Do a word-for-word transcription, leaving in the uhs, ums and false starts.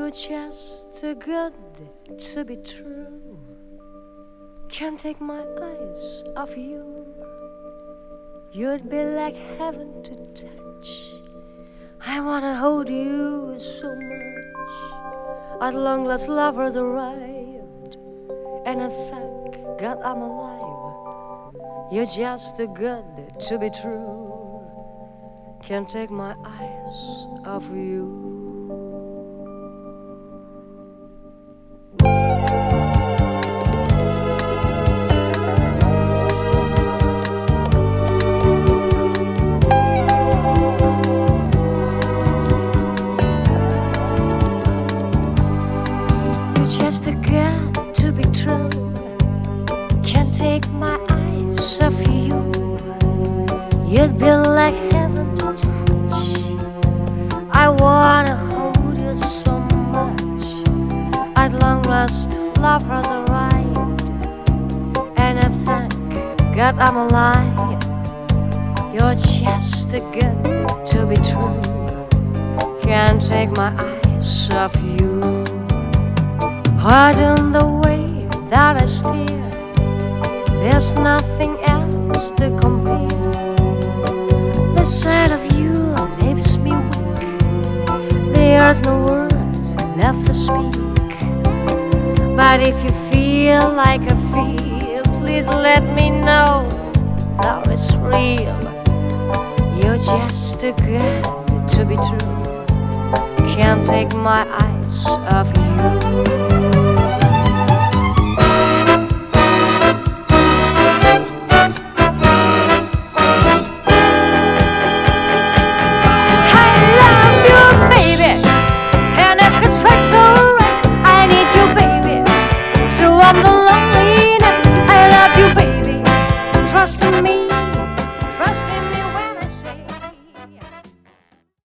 You're just too good to be true. Can't take my eyes off you. You'd be like heaven to touch. I wanna hold you so much. At long last love has arrived, and I thank God I'm alive. You're just too good to be true. Can't take my eyes off you. Just too good to be true. Can't take my eyes off you. You'd be like heaven to touch. I wanna hold you so much. At long last, love has arrived, and I thank God I'm alive. You're just too good to be true. Can't take my eyes off you. Pardon the way that I steer. There's nothing else to compare. The sight of you makes me weak. There's no words left to speak. But if you feel like I feel, please let me know that it's real. You're just too good to be true. Can't take my eyes off you.